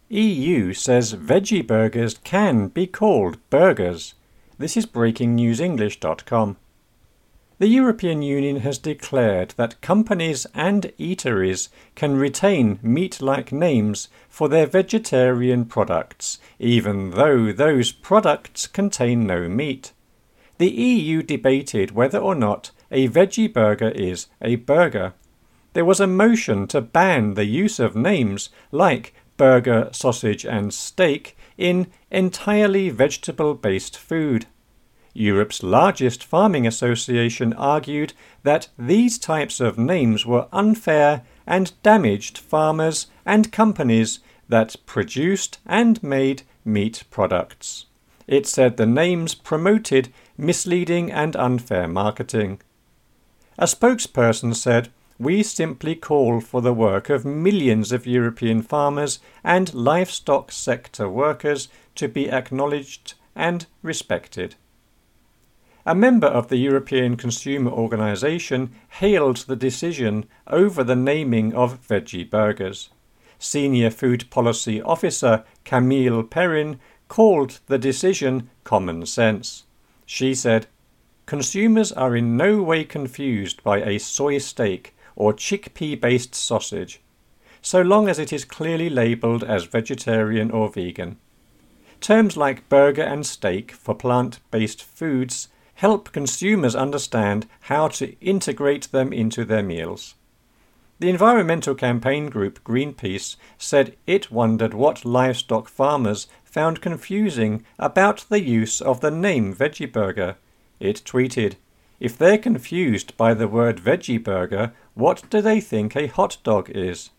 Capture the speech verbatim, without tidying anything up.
E U says veggie burgers can be called burgers. This is breaking news english dot com. The European Union has declared that companies and eateries can retain meat-like names for their vegetarian products, even though those products contain no meat. The E U debated whether or not a veggie burger is a burger. There was a motion to ban the use of names like burger, sausage and steak in entirely vegetable-based food. Europe's largest farming association argued that these types of names were unfair and damaged farmers and companies that produced and made meat products. It said the names promoted misleading and unfair marketing. A spokesperson said, "We simply call for the work of millions of European farmers and livestock sector workers to be acknowledged and respected." A member of the European Consumer Organisation hailed the decision over the naming of veggie burgers. Senior Food Policy Officer Camille Perrin called the decision common sense. She said, "Consumers are in no way confused by a soy steak or chickpea-based sausage, so long as it is clearly labelled as vegetarian or vegan. Terms like burger and steak for plant-based foods help consumers understand how to integrate them into their meals." The environmental campaign group Greenpeace said it wondered what livestock farmers found confusing about the use of the name veggie burger. It tweeted, "If they're confused by the word veggie burger, what do they think a hot dog is?"